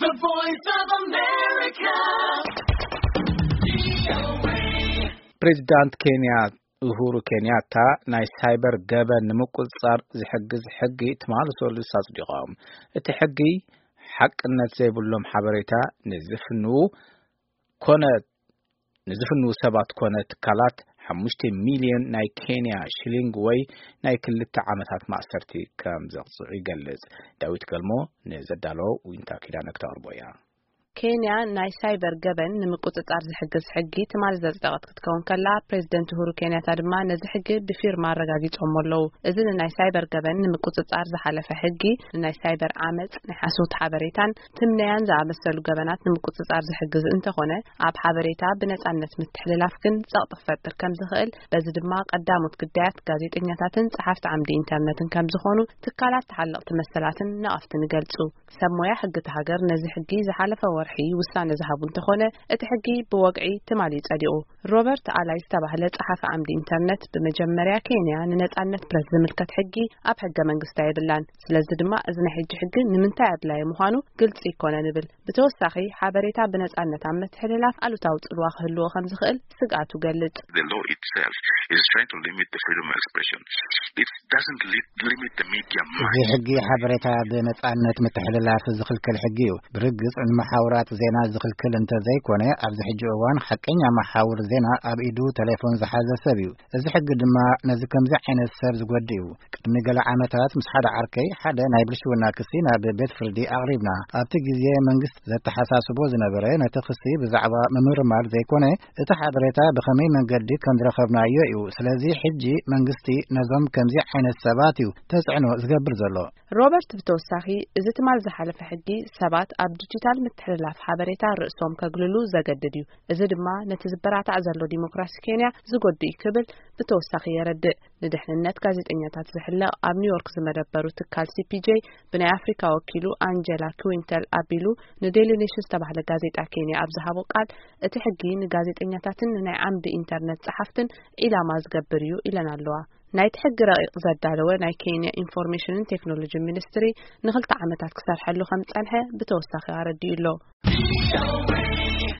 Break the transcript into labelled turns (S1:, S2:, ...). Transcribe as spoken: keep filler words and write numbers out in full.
S1: The Voice of America.
S2: President Kenya Uhuru Kenyatta ናይ ሳይበር ገበን ንምቁጽጻር ዝሕግዝ ሕጊ ተማልሶሉ ሳጽዲቆም እቲ ሕጊ ሓቅነት ዘይብሎም ሓበሬታ ንዝፍኑ ኮነ ንዝፍኑ ሰባት ኮነ ትካላት ሓሙሽተ ሚልዮን ናይ ኬንያ ሽሊንግ ወይ ናይ ክልተ ዓመታት ማእሰርቲ ከም ዘቕጽዑ ይገልጽ ዳዊት ገልሞ ንዘዳሎ ዊንታ ኪዳነ ክተቅርቦያ
S3: ኬንያ ናይ ሳይበር ገበን ንምቁጽጻር ዝሕግዝ ሕጊ ተማል ዘጽደቀት ክትከውን ከላ ፕሬዝደንት ኡሁሩ ኬንያታ ድማ ነዚ ሕጊ ብፊርማ አረጋጊጾም ኣለዉ እዚ ናይ ሳይበር ገበን ንምቁጽጻር ዝሓለፈ ሕጊ ናይ ሳይበር ዓመጽ ናይ ሓሶት ሓበሬታን ትምነያን ዝኣመሰሉ ገበናት ንምቁጽጻር ዝሕግዝ እንተኾነ ኣብ ሓበሬታ ብነጻነት ምትሕልላፍ ግን ጸቕጥ ክፈጥር ከም ዝኽእል በዚ ድማ ቀዳሞት ግዳያት ጋዜጠኛታትን ጸሓፍቲ ዓምዲ ኢንተርኔትን ከም ዝኾኑ ትካላት ተሓለቕቲ መሰላትን ነቐፍትን ይገልጹ ሰሞያ ሕጊ ተሃገር ነዚ ሕጊ ዝሓለፈ ወርሒ ውሳነ ዝሃቡ እንተኾነ እቲ ሕጊ ብወግዒ ትማሊ ጸዲቁ ሮበርት አላይ ዝተባህለ ጸሓፊ ዓምዲ ኢንተርኔት በመጀመርያ ኬንያ ንነጻነት ፕረስ ዝምልከት ሕጊ ኣብ ሕገ መንግስታ ይብላን ስለዚ ድማ እዚ ናይ ሕጂ ሕጊ ንምንታይ ኣድላይ ምዃኑ ግልጽ ይኮነን ይብል ብተወሳኺ ሓበሬታ ብነጻነት ኣብ ምትሕልላፍ ኣሉታዊ ጽልዋ ክህልዎ ከም ዝኽእል ስግኣቱ ገልጽ
S4: The law itself is trying to limit the freedom of expression. It doesn't li- limit the media much.
S5: እዚ ሕጊ ሓበሬታ ብነጻነት ምትሕልላፍ ዝኽልክል ሕጊ እዩ ብርግጽ ንመሓውራት ዜና ዝኽልክል እንተ ዘይኮነ ኣብዚ ሕጂ እዋን ሓቀኛ መሓውር ዜና ኣብ ኢዱ ቴሌፎን ዝሓዘ ሰብ እዩ እዚ ሕጊ ድማ ነዚ ከምዚ ዓይነት ሰብ ዝጎድእ እዩ ቅድሚ ገለ ዓመታት ምስ ሓደ ዓርከይ ሓደ ናይ ብልሽውና ክሲ ናብ ቤት ፍርዲ ኣቕሪብና ኣብቲ ግዜ መንግስቲ ዘተሓሳስቦ ዝነበረ ነቲ ክሲ ብዛዕባ ምምርማር ዘይኮነ እቲ ሓበሬታ ብኸመይ መንገዲ ከምዝረኸብናዮ እዩ ስለዚ ሕጂ መንግስቲ ነዞም ከምዚ ዓይነት ሰባት እዩ ተጽዕኖ ዝገብር ዘሎ
S3: ሮበርት ብተወሳኺ እዚ ትማል ዝሓለፈ ሕጊ ሰባት ኣብ ዲጂታል ምትሕልላፍ ሓበሬታ ርእሶም ከግልሉ ዘገድድ እዩ እዚ ድማ ነቲ ዝበራታዕ ዘሎ ዲሞክራሲ ኬንያ ዝጎድእ ክብል ብተወሳኺ የረድእ ንድሕንነት ጋዜጠኛታት ዝሕለቕ ኣብ ኒውዮርክ ዝመደበሩ ትካል ሲፒጄ ብናይ ኣፍሪካ ወኪሉ አንጀላ ኩዊንተል ኣቢሉ ንዴይሊ ኔሽን ዝተባህለ ጋዜጣ ኬንያ ኣብ ዝሃቦ ቃል እቲ ሕጊ ንጋዜጠኛታትን ናይ ዓምዲ ኢንተርኔት ጸሓፍትን ኢላማ ዝገብር እዩ ኢለን ኣለዋ ናይቲ ሕጊ ረቂቕ ዘዳለወ ናይ ኬንያ ኢንፎርሜሽን ቴክኖሎጂ ሚኒስትሪ ንኽልተ ዓመታት ክሰርሐሉ ከም ጸንሐ ብተወሳኺ ኣረዲኡ ኣሎ